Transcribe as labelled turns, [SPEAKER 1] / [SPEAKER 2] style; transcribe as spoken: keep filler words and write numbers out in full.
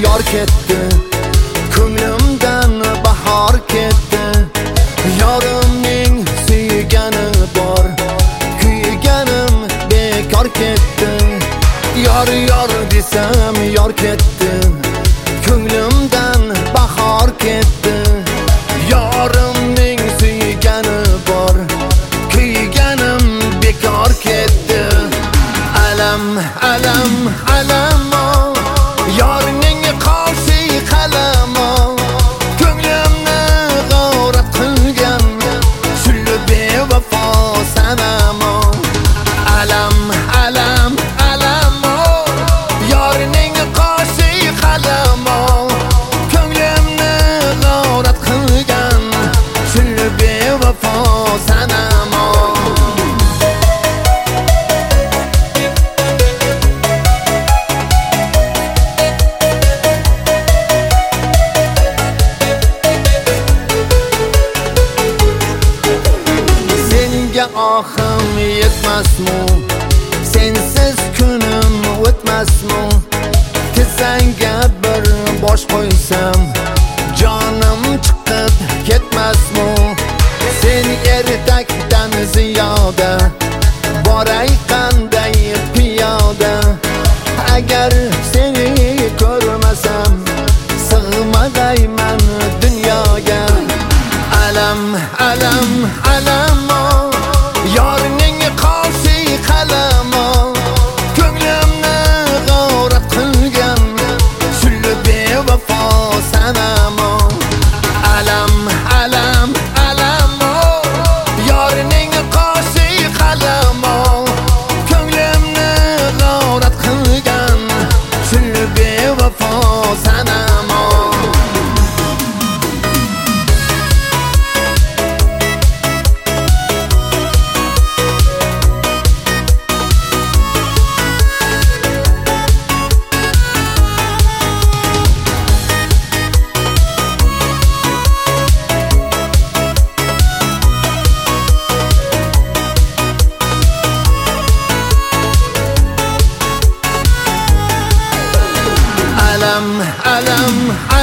[SPEAKER 1] yor ketdi, ko'nglimdan bahor ketdi. Yorimning suygani bor, kuyganim bekor ketdi. Yor yor desam yor ketdi, ko'nglimdan bahor ketdi. Yorimning suygani bor, kuyganim bekor ketdi. Alam alam alam o, yorning qarshi qalamo, ko'nglimni g'orat qilgan shulli bevafo sanamo. Alam alam alam o, yorning qarshi qalamo, ko'nglimni g'orat qilgan shulli bevafo sanamo. Ahim yetmasmi, sensiz kunim o'tmasmi? Kesanga bir bosh qo'ysam, jonim chiqib ketmasmi? Sen ertakdan ziyoda, boray qanday piyoda. Agar seni ko'rmasam, sig'mag'ayman dunyoga. Alam alam alam o, yorning qarshi qalamo, ko'nglimni g'orat qilgan shulli bevafo sanamo. Alam alam alam o, yorning qarshi qalamo, ko'nglimni g'orat qilgan shulli bevafo sanamo. Alam alam